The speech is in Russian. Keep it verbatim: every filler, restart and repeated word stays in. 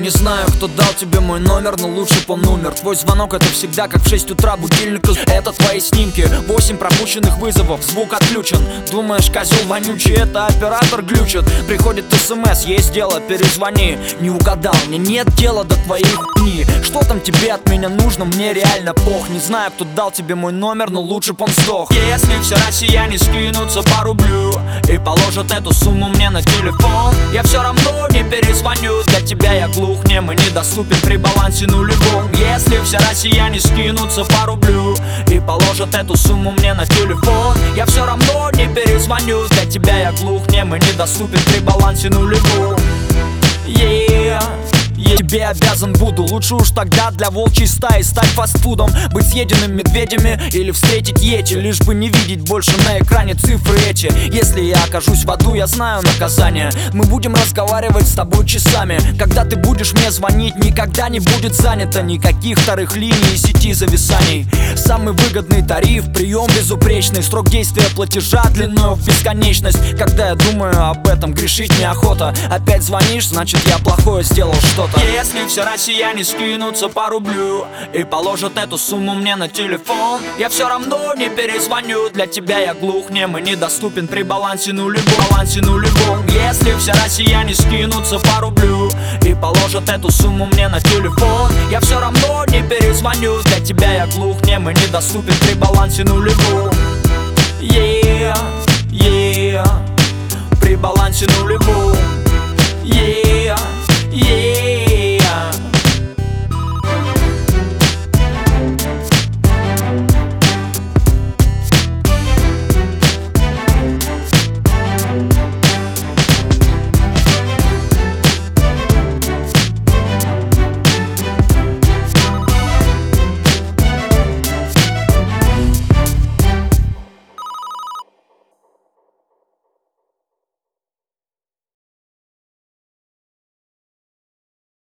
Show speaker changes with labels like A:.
A: Не знаю, кто дал тебе мой номер, но лучше б он умер. Твой звонок — это всегда как в шесть утра будильника. Это твои снимки, восемь пропущенных вызовов, звук отключен. Думаешь, козел вонючий, это оператор глючит. Приходит смс, есть дело, перезвони. Не угадал, мне нет дела до твоей хуйни. Что там тебе от меня нужно, мне реально пох. Не знаю, кто дал тебе мой номер, но лучше б он сдох. Если все россияне скинутся по рублю и положат эту сумму мне на телефон, я все равно не перезвоню. Для тебя я глух, нем и недоступен при балансе нулевом. Если все россияне скинутся по рублю и положат эту сумму мне на телефон, я все равно не перезвоню. Для тебя я глух, нем и недоступен при балансе нулевом. Yeah. Я тебе обязан буду, лучше уж тогда для волчьей стаи стать фастфудом. Быть съеденным медведями или встретить йети, лишь бы не видеть больше на экране цифры эти. Если я окажусь в аду, я знаю наказание. Мы будем разговаривать с тобой часами. Когда ты будешь мне звонить, никогда не будет занято никаких вторых линий и сети зависаний. Самый выгодный тариф, прием безупречный, срок действия платежа длиною в бесконечность. Когда я думаю об этом, грешить неохота. Опять звонишь, значит я плохое сделал что-то. Если все россияне скинутся по рублю и положат эту сумму мне на телефон, я все равно не перезвоню. Для тебя я глух, нем и недоступен при балансе нулевом. Балансе нулевом. Если все россияне скинутся по рублю и положат эту сумму мне на телефон, я все равно не перезвоню. Для тебя я глух, нем и недоступен при балансе нулевом. Yeah.